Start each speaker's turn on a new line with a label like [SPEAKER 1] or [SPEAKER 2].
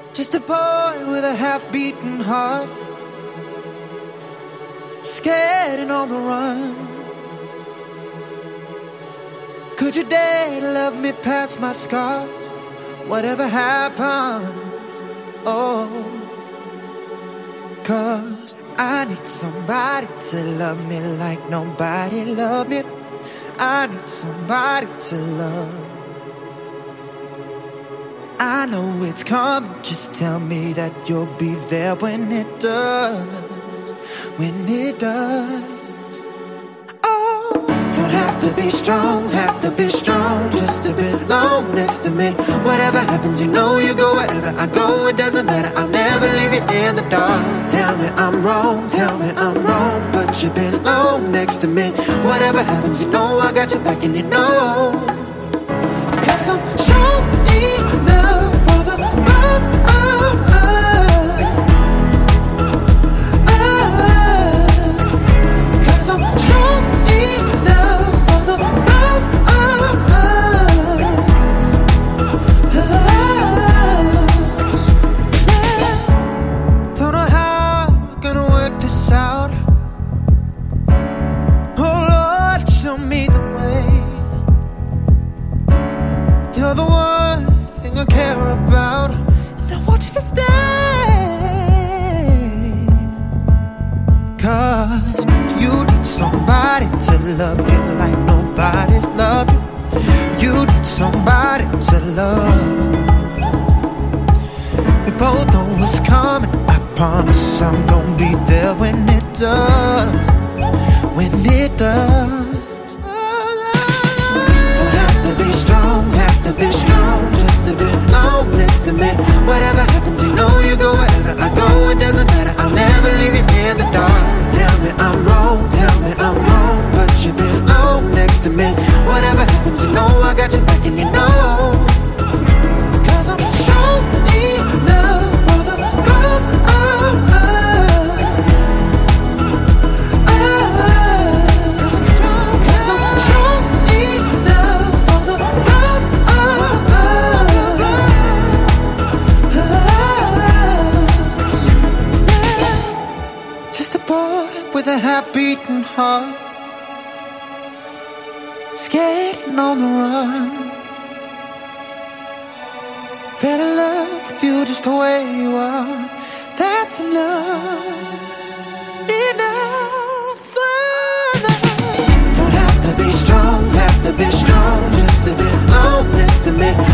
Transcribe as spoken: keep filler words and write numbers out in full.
[SPEAKER 1] Just a boy with a half-beaten heart, scared and on the run. Could you dare to love me past my scars? Whatever happens, oh, 'cause I need somebody to love me like nobody loved me. I need somebody to love. I know it's coming, just tell me that you'll be there when it does, when it does. Oh, don't have to be strong, have to be strong just to belong next to me. Whatever happens, you know you go wherever I go, it doesn't matter, I'll never leave you in the dark. Tell me I'm wrong, tell me I'm wrong, but you belong next to me. Whatever happens, you know I got your back and you know, 'cause I'm strong enough for the both of us, us. 'Cause I'm strong enough for the both of us, us. Yeah. Don't know how I'm gonna work this out. Oh Lord, show me the way. You're the one thing I care about, and I want you to stay. 'Cause you need somebody to love you like nobody's loved you. You need somebody to love. We both know what's coming, I promise I'm gonna be there when it does, when it does. Be strong, have to be strong just to belong next to me. Whatever happens, you know you go wherever I go, it doesn't matter, I'll never leave you in the dark. Tell me I'm wrong, tell me I'm wrong, but you belong next to me. Whatever happens, you know I got your back and you know, 'cause I'm strong enough for the both of us, us. 'Cause I'm strong enough for the both of us, us. Yeah. Just a boy with a half-beaten heart, scared and on the run. Fell in love with you just the way you are. That's enough, enough for love. Don't have to be strong, have to be strong just to belong next to me.